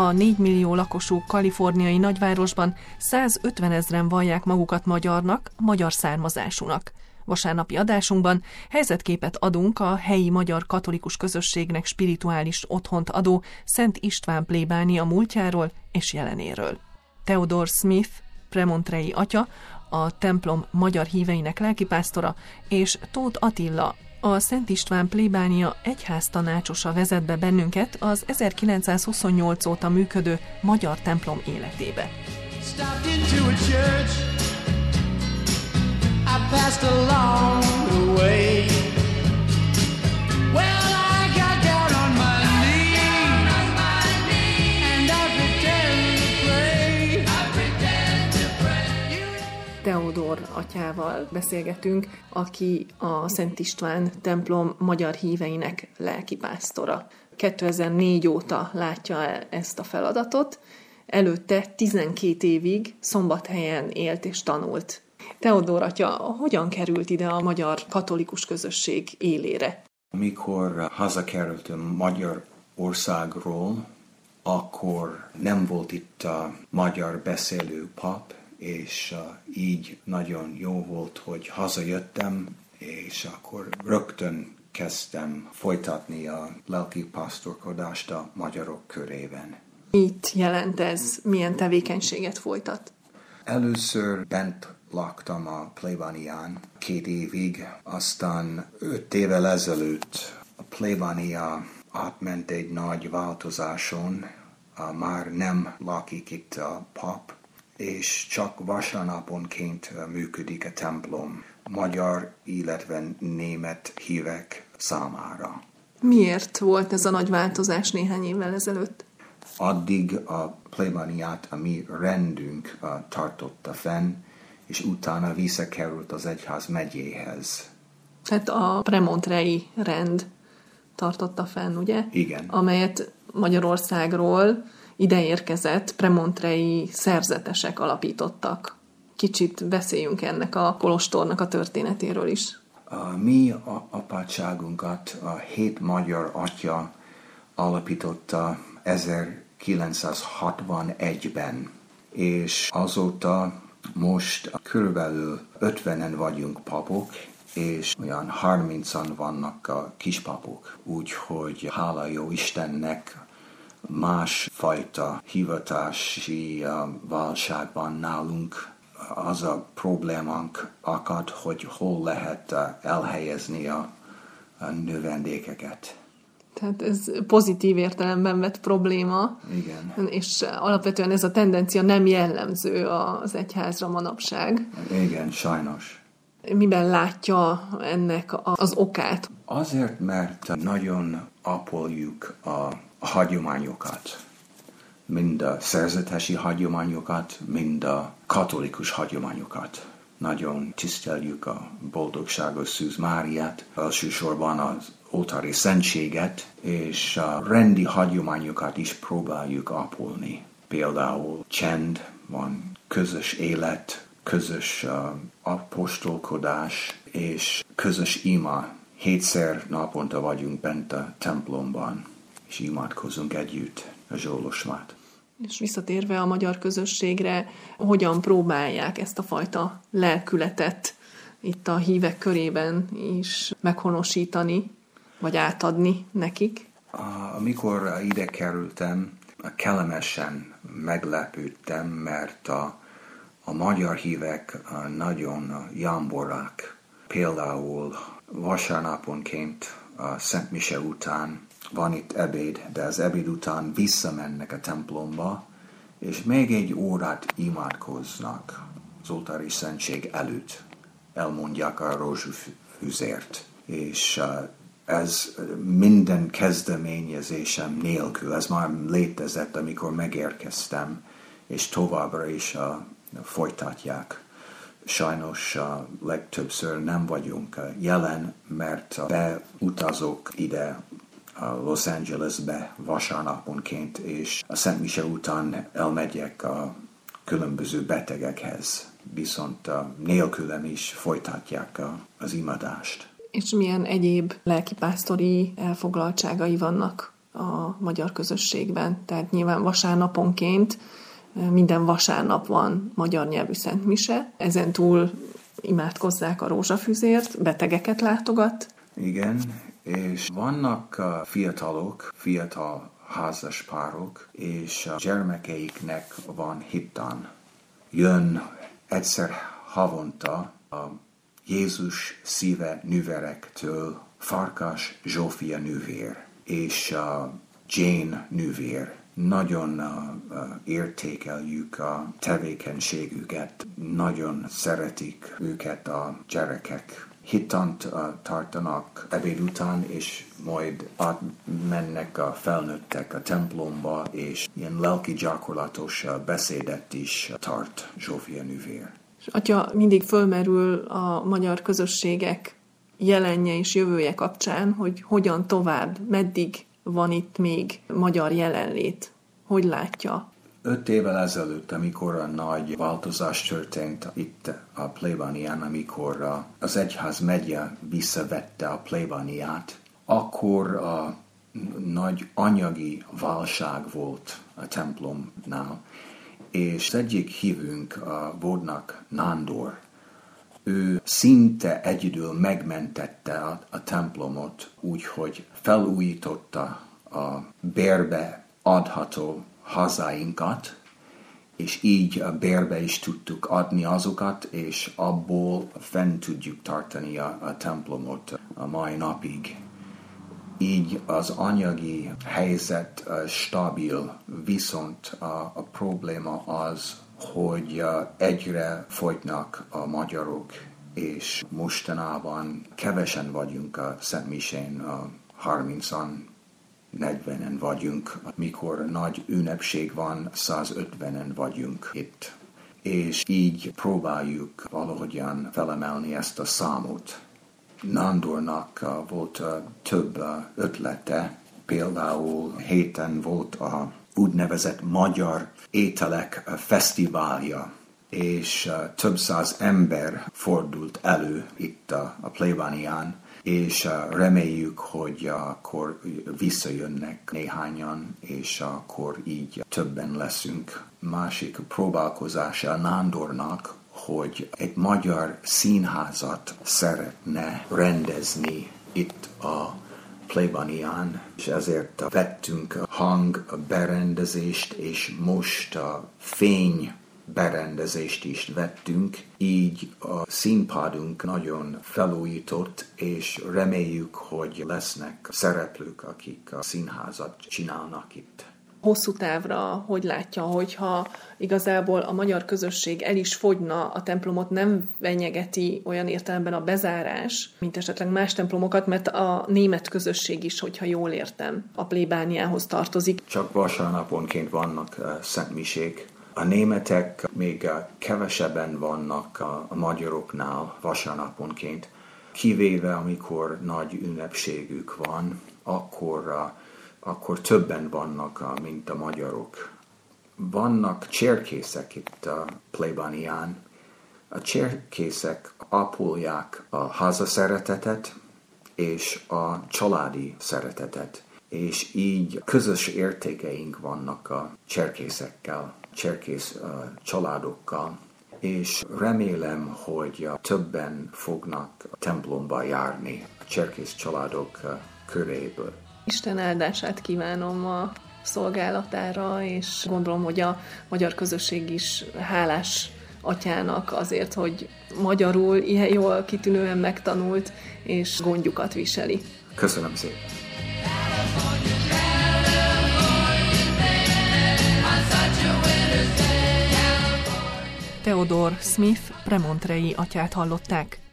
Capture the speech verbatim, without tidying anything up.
A négy millió lakosú kaliforniai nagyvárosban százötven ezren vallják magukat magyarnak, magyar származásúnak. Vasárnapi adásunkban helyzetképet adunk a helyi magyar katolikus közösségnek spirituális otthont adó Szent István plébánia múltjáról és jelenéről. Theodore Smith, premontrei atya, a templom magyar híveinek lelkipásztora, és Tóth Attila, a Szent István plébánia egyháztanácsosa vezet be bennünket az ezerkilencszázhuszonnyolc óta működő magyar templom életébe. Theodore atyával beszélgetünk, aki a Szent István templom magyar híveinek lelkipásztora. kétezer-négy óta látja ezt a feladatot, előtte tizenkét évig Szombathelyen élt és tanult. Theodore atya hogyan került ide a magyar katolikus közösség élére? Amikor hazakerültem Magyarországról, akkor nem volt itt a magyar beszélő pap, és uh, így nagyon jó volt, hogy hazajöttem, és akkor rögtön kezdtem folytatni a lelkipásztorkodást a magyarok körében. Mit jelent ez? Milyen tevékenységet folytat? Először bent laktam a plébánián két évig, aztán öt évvel ezelőtt a plébánia átment egy nagy változáson, uh, már nem lakik itt a pap, és csak vasárnaponként működik a templom magyar, illetve német hívek számára. Miért volt ez a nagy változás néhány évvel ezelőtt? Addig a plébániát a mi rendünk tartotta fenn, és utána visszakerült az egyház megyéhez. Tehát a premontrei rend tartotta fenn, ugye? Igen. Amelyet Magyarországról ideérkezett premontrei szerzetesek alapítottak. Kicsit beszéljünk ennek a kolostornak a történetéről is. A mi a apátságunkat a hét magyar atya alapította ezerkilencszázhatvanegyben, és azóta most körülbelül ötvenen vagyunk papok, és olyan harmincan vannak a kispapok. Úgyhogy hála jó Istennek, más fajta hivatási válság van nálunk. Az a problémánk akad, hogy hol lehet elhelyezni a, a növendékeket. Tehát ez pozitív értelemben vett probléma. Igen. És alapvetően ez a tendencia nem jellemző az egyházra manapság. Igen, sajnos. Miben látja ennek az okát? Azért, mert nagyon ápoljuk a a hagyományokat, mind a szerzetesi hagyományokat, mind a katolikus hagyományokat. Nagyon tiszteljük a boldogságos Szűz Máriát, elsősorban az oltári szentséget, és a rendi hagyományokat is próbáljuk ápolni. Például csend van, közös élet, közös uh, apostolkodás és közös ima. Hétszer naponta vagyunk bent a templomban, és imádkozunk együtt a zsolosmát. És visszatérve a magyar közösségre, hogyan próbálják ezt a fajta lelkületet itt a hívek körében is meghonosítani, vagy átadni nekik? Amikor ide kerültem, kellemesen meglepődtem, mert a, a magyar hívek nagyon jámborák. Például vasárnaponként a Szent Mise után van itt ebéd, de az ebéd után visszamennek a templomba, és még egy órát imádkoznak az oltári szentség előtt. Elmondják a rózsafüzért. És ez minden kezdeményezésem nélkül, ez már létezett, amikor megérkeztem, és továbbra is folytatják. Sajnos legtöbbször nem vagyunk jelen, mert beutazok ide Los Angelesbe vasárnaponként, és a Szent Mise után elmegyek a különböző betegekhez, viszont nélkülem is folytatják az imadást. És milyen egyéb lelkipásztori elfoglaltságai vannak a magyar közösségben. Tehát nyilván vasárnaponként minden vasárnap van magyar nyelvű szentmise. Ezen túl imádkozzák a rózsafüzért, betegeket látogat. Igen, és vannak fiatalok, fiatal házas párok, és a gyermekeiknek van hittan. Jön egyszer havonta a Jézus szíve nővérektől Farkas Zsófia nővér és a Jane nővér. Nagyon uh, uh, értékeljük a tevékenységüket, nagyon szeretik őket a gyerekek. Hittant uh, tartanak ebéd után, és majd átmennek a felnőttek a templomba, és ilyen lelki gyakorlatos uh, beszédet is tart Zsófia nővér. És atya, mindig fölmerül a magyar közösségek jelenje és jövője kapcsán, hogy hogyan tovább, meddig van itt még magyar jelenlét. Hogy látja? Öt évvel ezelőtt, amikor a nagy változás történt itt a plébánián, amikor az egyház megye visszavette a plébániát, akkor a nagy anyagi válság volt a templomnál, és az egyik hívünk a Vodnak Nándor. Ő szinte egyedül megmentette a, a templomot, úgyhogy felújította a bérbe adható hazáinkat, és így a bérbe is tudtuk adni azokat, és abból fenn tudjuk tartani a, a templomot a mai napig. Így az anyagi helyzet uh, stabil, viszont uh, a probléma az, hogy uh, egyre fogynak a magyarok, és mostanában kevesen vagyunk a Szentmisén, uh, harmincan, negyvenen vagyunk, mikor nagy ünnepség van, százötvenen vagyunk itt. És így próbáljuk valahogyan felemelni ezt a számot. Nándornak uh, volt uh, több uh, ötlete, például héten volt a úgynevezett Magyar Ételek uh, Fesztiválja, és uh, több száz ember fordult elő itt uh, a plébánián, és uh, reméljük, hogy uh, akkor visszajönnek néhányan, és akkor így többen leszünk. Másik próbálkozása Nándornak, hogy egy magyar színházat szeretne rendezni itt a plébánián, és ezért vettünk hangberendezést, és most a fény berendezést is vettünk, így a színpadunk nagyon felújított, és reméljük, hogy lesznek szereplők, akik a színházat csinálnak itt. Hosszú távra hogy látja, hogyha igazából a magyar közösség el is fogyna, a templomot nem fenyegeti olyan értelemben a bezárás, mint esetleg más templomokat, mert a német közösség is, hogyha jól értem, a plébániához tartozik. Csak vasárnaponként vannak uh, szentmisék. A németek még kevesebben vannak a magyaroknál vasárnaponként, kivéve amikor nagy ünnepségük van, akkor, akkor többen vannak, mint a magyarok. Vannak cserkészek itt a plébánián. A cserkészek ápolják a házaszeretetet és a családi szeretetet, és így közös értékeink vannak a cserkészekkel, cserkész uh, családokkal, és remélem, hogy uh, többen fognak a templomba járni a cserkész családok uh, köréből. Isten áldását kívánom a szolgálatára, és gondolom, hogy a magyar közösség is hálás atyának azért, hogy magyarul ilyen jól, kitűnően megtanult, és gondjukat viseli. Köszönöm szépen! Theodore Smith premontrei atyát hallották.